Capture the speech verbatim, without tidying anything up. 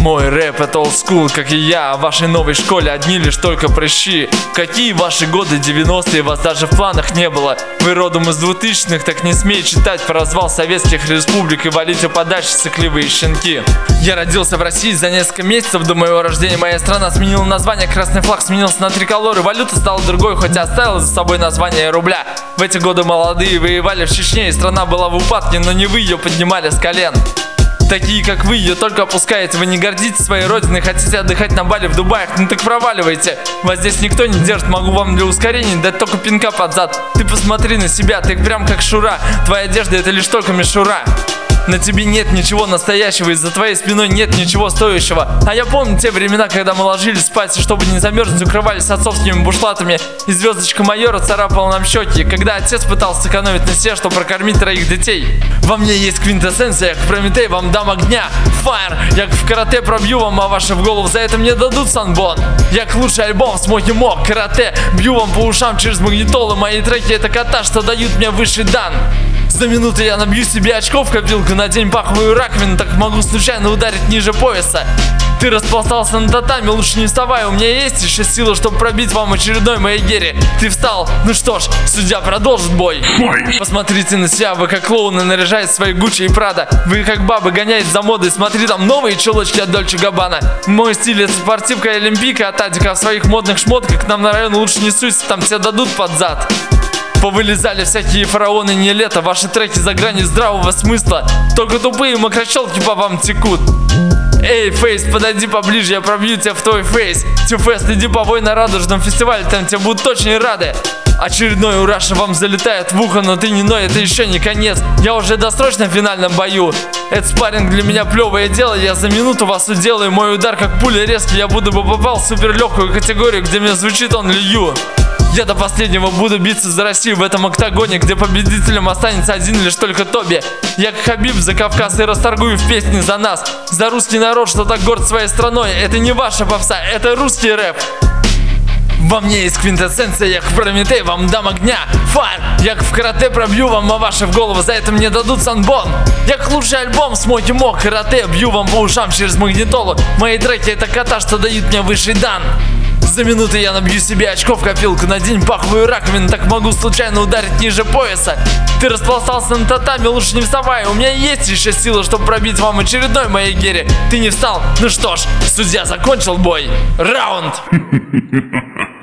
Мой рэп это олдскул, как и я. О вашей новой школе одни лишь только прыщи. Какие ваши годы девяностые, вас даже в планах не было. Вы родом из двухтысячных, так не смей читать про развал советских республик и валите подальше сыкливые щенки. Я родился в России за несколько месяцев до моего рождения. Моя страна сменила название, красный флаг сменился на триколор, и валюта стала другой, хоть и оставила за собой название рубля. В эти годы молодые воевали в Чечне, и страна была в упадке, но не вы ее поднимали с колен. Такие как вы ее только опускаете. Вы не гордитесь своей родиной, хотите отдыхать на Бали, в Дубаях, ну так проваливайте. Вас здесь никто не держит, могу вам для ускорения дать только пинка под зад. Ты посмотри на себя, ты прям как Шура. Твоя одежда это лишь только мишура. На тебе нет ничего настоящего, и за твоей спиной нет ничего стоящего. А я помню те времена, когда мы ложились спать, и чтобы не замерзнуть, укрывались отцовскими бушлатами, и звездочка майора царапала нам щеки, когда отец пытался сэкономить на себе, чтобы прокормить троих детей. Во мне есть квинтэссенция, я как Прометей вам дам огня. Фаер, я как в карате пробью вам, а ваши в голову за это мне дадут санбон. Я как лучший альбом Смоки Мо, карате, бью вам по ушам через магнитолы. Мои треки это кота, что дают мне высший дан. За минуту я набью себе очков в копилку, на день паховую раковину, так могу случайно ударить ниже пояса. Ты распластался на татами, лучше не вставай, у меня есть еще сила, чтобы пробить вам очередной Маегери. Ты встал, ну что ж, судья продолжит бой. Посмотрите на себя, вы как клоуны наряжаете свои Гуччи и Прада. Вы как бабы гоняете за модой, смотри там новые чулочки от Дольче Габбана. Мой стиль это спортивка и олимпийка, а Тадика в своих модных шмотках к нам на район лучше не суйся, там тебе дадут под зад. Повылезали всякие фараоны не лето, ваши треки за гранью здравого смысла. Только тупые мокрощелки по вам текут. Эй, Фейс, подойди поближе, я пробью тебя в твой фейс. Тюфест, иди побой на радужном фестивале, там тебе будут очень рады. Очередной ураша вам залетает в ухо, но ты не ной, это еще не конец. Я уже досрочно в финальном бою. Это спарринг для меня плевое дело, я за минуту вас уделаю. Мой удар как пуля резкий, я буду бы попал в суперлегкую категорию, где мне звучит он Лью. Я до последнего буду биться за Россию в этом октагоне, где победителем останется один лишь только Тоби. Я как Хабиб за Кавказ и расторгую в песне за нас. За русский народ, что так горд своей страной. Это не ваша попса, это русский рэп. Во мне есть квинтэссенция, я как Прометей вам дам огня. Фаер, я как в карате пробью вам, а ваши в голову за это мне дадут санбон. Я как лучший альбом Смоки Мо, карате, бью вам по ушам через магнитолу. Мои треки это кота, что дают мне высший дан. За минуту я набью себе очков в копилку, на день паховую раковину, так могу случайно ударить ниже пояса. Ты распластался на татами, лучше не вставай, у меня есть еще сила, чтобы пробить вам очередной Маегери. Ты не встал? Ну что ж, судья закончил бой. Раунд!